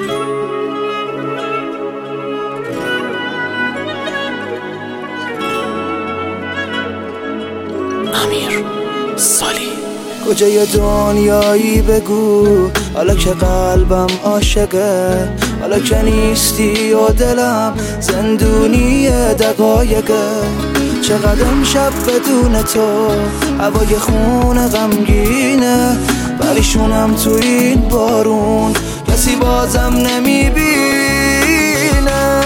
امیر سالی. کجای دنیایی بگو حالا که قلبم عاشقه، حالا که نیستی و دلم زندونی دقایقه. چقدر امشب بدون تو هوای خون غمگینه، پریشونم تو این بارون کسی بازم نمیبینه.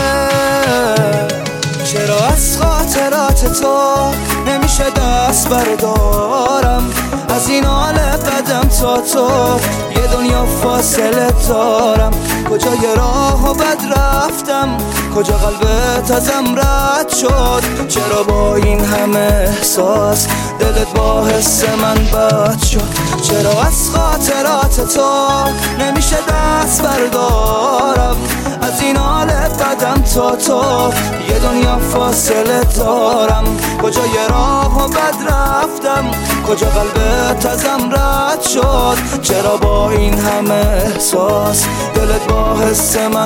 چرا از خاطرات تو نمیشه دست بردارم، از این حال بدم تا تو یه دنیا فاصله دارم. کجای راه و بد رفتم، کجا قلبت ازم رد شد، چرا با این همه احساس دلت با حس من بد شد. چرا از خاطرات تو نمیشه دست بردارم، از این حال بدم تا تو یه دنیا فاصله دارم. کجای راه و بد رفتم، کجا قلبت ازم رد شد، چرا با این همه احساس دلت با حس من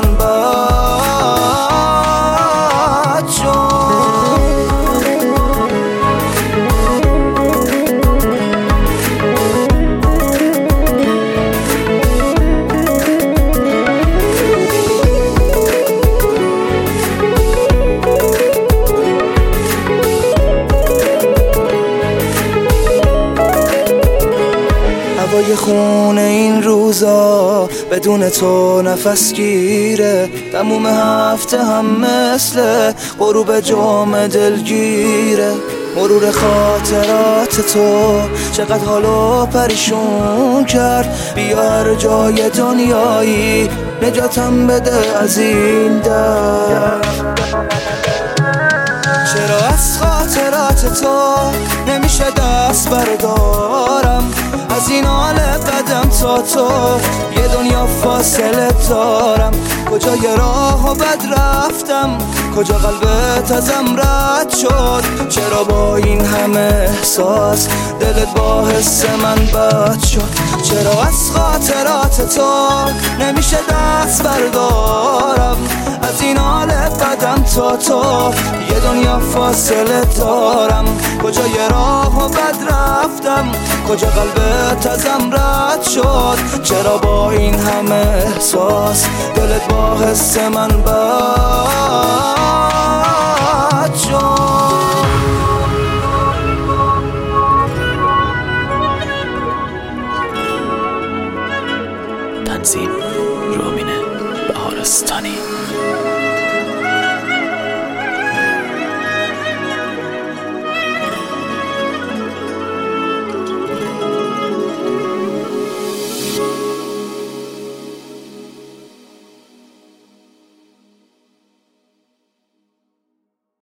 بد شد. هوای خونه این روزا بدون تو نفس گیره، تموم هفته هم مثل غروب جمعه دلگیره. مرور خاطرات تو چقدر حالو پریشون کرد، بیا هر جای دنیایی نجاتم بده از این درد. چرا از خاطرات تو نمیشه دست بردارم، از این حال بدم تا تو یه دنیا فاصله دارم. کجای راه و بد رفتم، کجا قلبت ازم رد شد، چرا با این همه احساس دلت با حس من بد شد. چرا از خاطرات تو نمیشه دست بردارم، از این حال بدم تا تو یه دنیا فاصله دارم. کجای راه و بد رفتم، کجا قلبت ازم رد شد، چرا با این همه احساس دلت با حس من بد شد. تنظیم رومینه بهارستانی.